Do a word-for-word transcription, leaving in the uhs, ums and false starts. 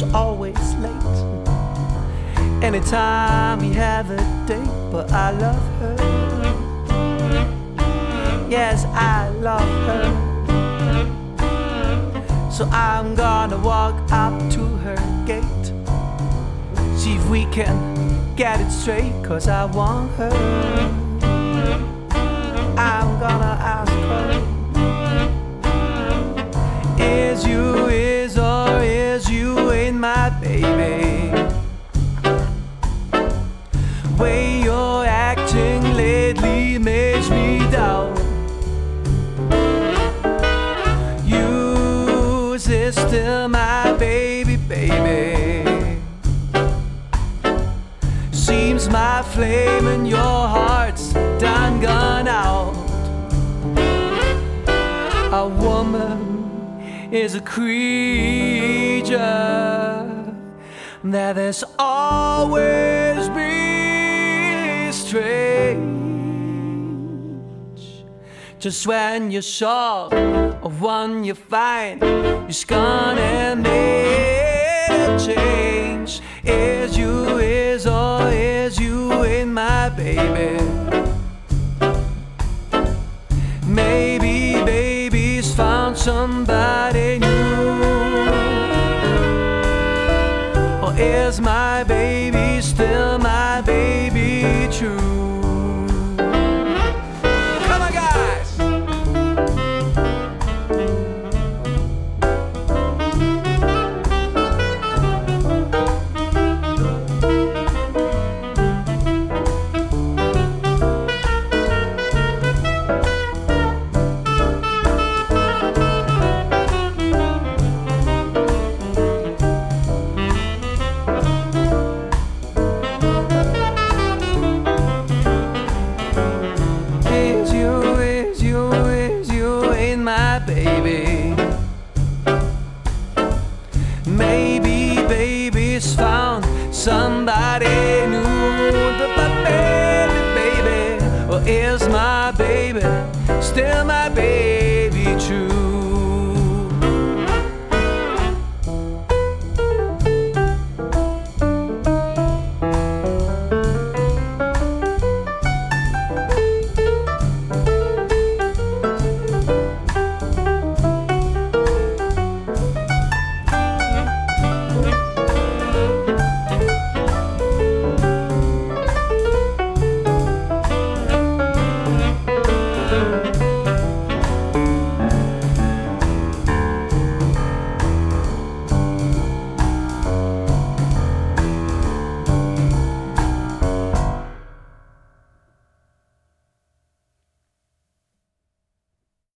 she's always late. Anytime we have a date, but I love her. Yes, I love her. So I'm gonna walk up to her gate, see if we can get it straight, cause I want her. I'm gonna ask her, is you, is or is you ain't my baby? Way you're acting lately makes me doubt. You is still my baby, baby. Seems my flame in your heart's done gone out. A woman is a creature that has always been strange. Just when you're sure of one you find, you're gonna make a change. Is you, is or is you ain't my baby? Maybe baby's found somebody new, or is my baby